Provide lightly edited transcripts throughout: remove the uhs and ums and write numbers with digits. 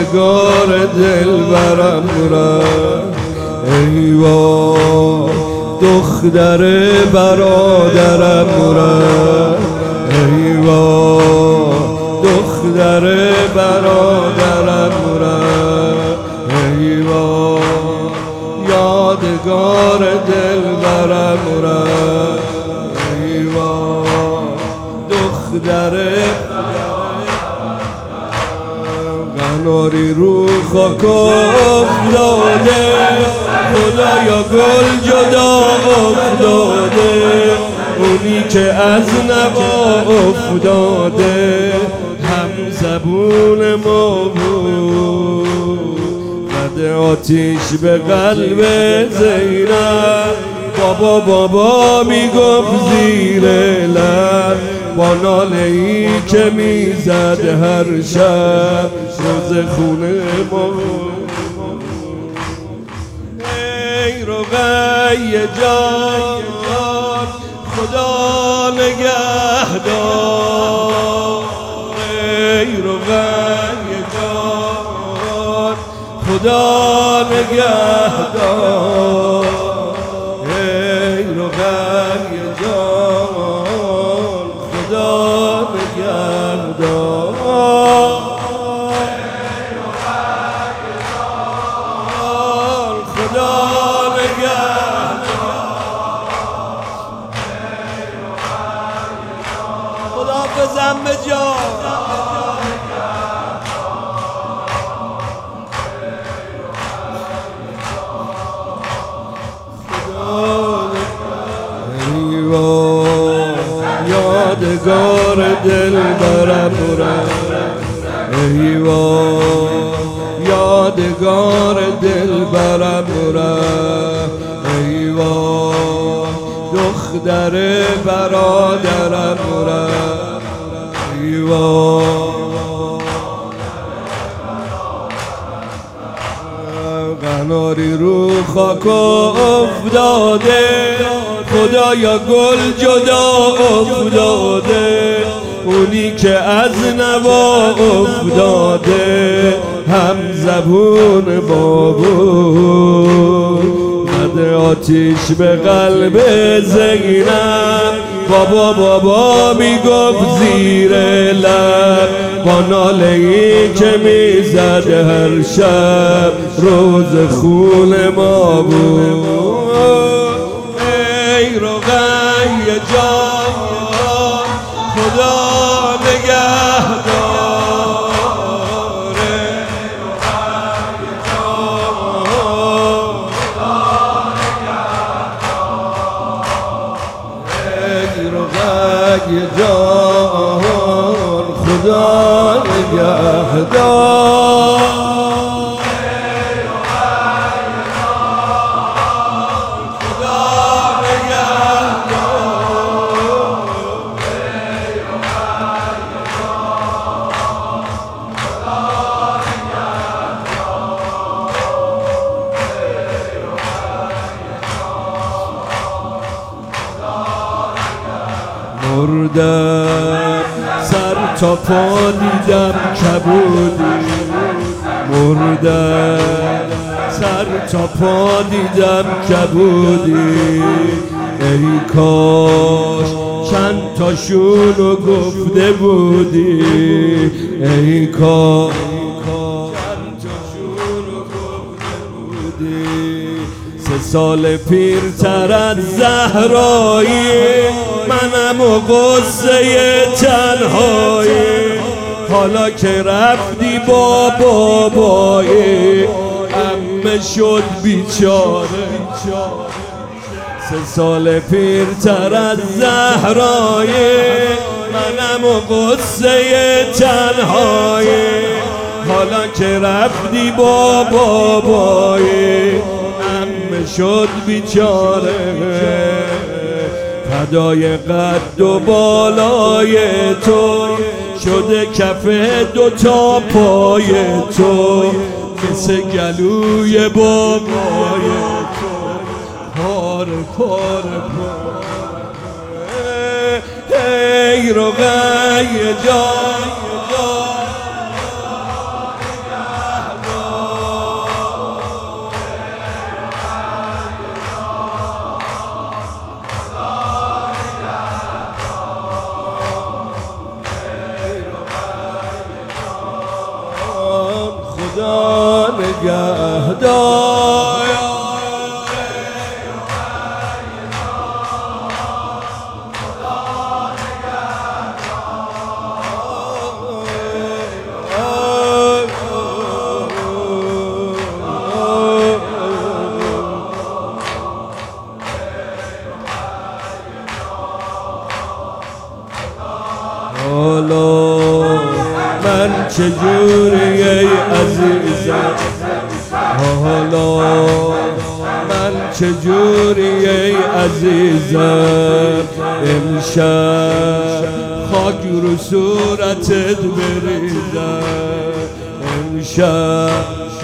یادگار دلبرم رفت. ای وای دختر برادرم رفت. ای وای دختر برادرم رفت. ای وای یادگار دلبرم رفت. ای وای دختر قناری رو خاک افتاده، خدایا گل جدا افتاده، اونی که از نوا افتاده هم زبون ما بود. زده آتیش به قلب زینب، بابا بابا میگفت زیر لب، با ناله ای که میزد هر شب روز خونه ما. ای رقیه جان خدا نگهدار. ای رقیه جان خدا نگهدار. ای رقیه جان خدا نگهدار. خداحافظم به جان. ای وای یادگار دلبرم رفت. ای وای یادگار دلبرم رفت. ای وای دختر برادرم رفت. ای وای قناری رو خاک افتاده، خدایا گل جدا افتاده، اونی که از نوا افتاده هم زبون ما بود. زده آتیش به قلب زینب، بابا بابا میگفت زیر لب، با ناله ای که میزد هر شب روز خون ما بود. ای رقیه جان خدا نگهدار. ای رقیه جان خدا نگهدار. مردم سر تا پا دیدم کبودی، مردم سر تا پا دیدم کبودی. ای کاش چند تاشونو گفته بودی. ای کاش چند تاشونو گفته بودی. 3 سال پیرتر از زهرایی، منم و قصه تنهایی. حالا که رفتی با بابایی، عمه شد بیچاره. 3 سال پیرتر از زهرایی، منم و قصه تنهایی. حالا که رفتی با بابایی، عمه شد بیچاره. فدای قد و بالای تو، شده کف 2 تا پای تو، کس گلوی بابای تو پاره پاره پاره. ای رقیه جان نگهدار. حالا من چجوری ای عزیزم، حالا من چجوری ای عزیزم، امشب خاک رو صورتت بریزم، امشب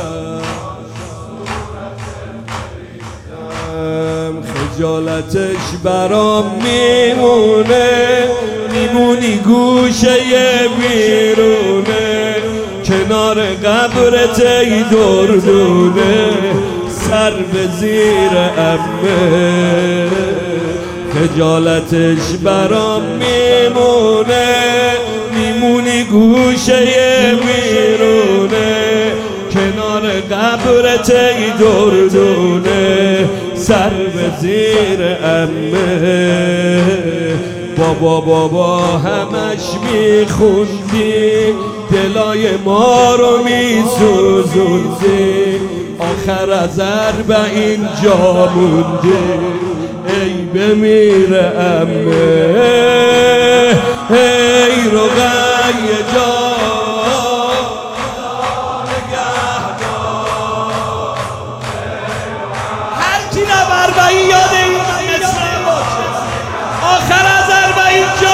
خجالتش برام میمونه، میمونی گوشه بیرونه، کنار قبرت ای دردونه، سر به زیر عمه. خجالتش برام میمونه، میمونی گوشه بیرونه، کنار قبرت ای دردونه، سر به زیر عمه. بابا همش میخوندی، دلای ما رو میسوزوندی، آخر از 40 جا موندی، ای بمیره عمه، ای رقیه جان نگهدار. هر کی لب 40 یاد این مثل باشه، آخر از 40 جا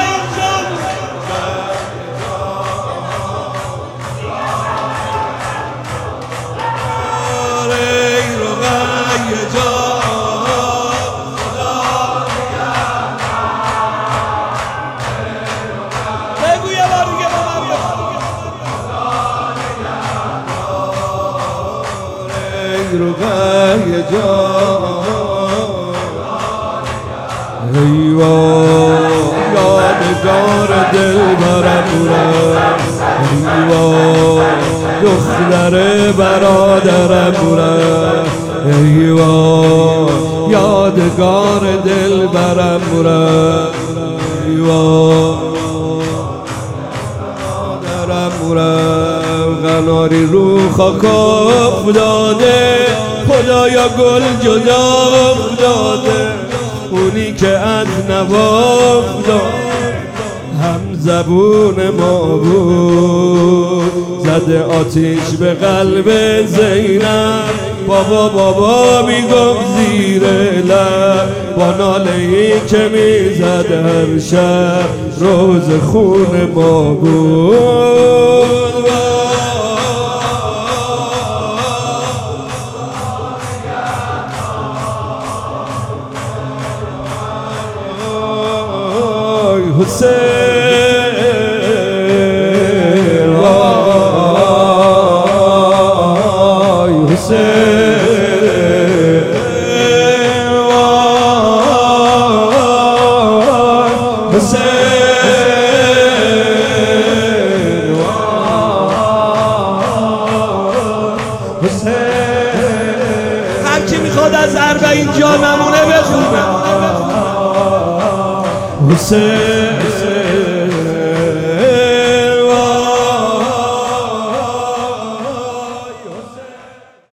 رقیه جان، ایوان یادگار دلبرم رفت، ایوان دختر برادرم رفت، ایوان یادگار دلبرم رفت، ایوان برادرم رفت. قناری رو خاک افتاده، خدایا گل جدا افتاده، اونی که از نوا افتاد هم زبون ما بود، زده آتیش به قلب زینب، بابا میگفت زیر لب، با ناله‌ای که میزد هر شب، روز خون ما بود. حسین وای حسین وای حسین وای حسین. هر کی میخواد از 40 جا نمونه بخونه. حسین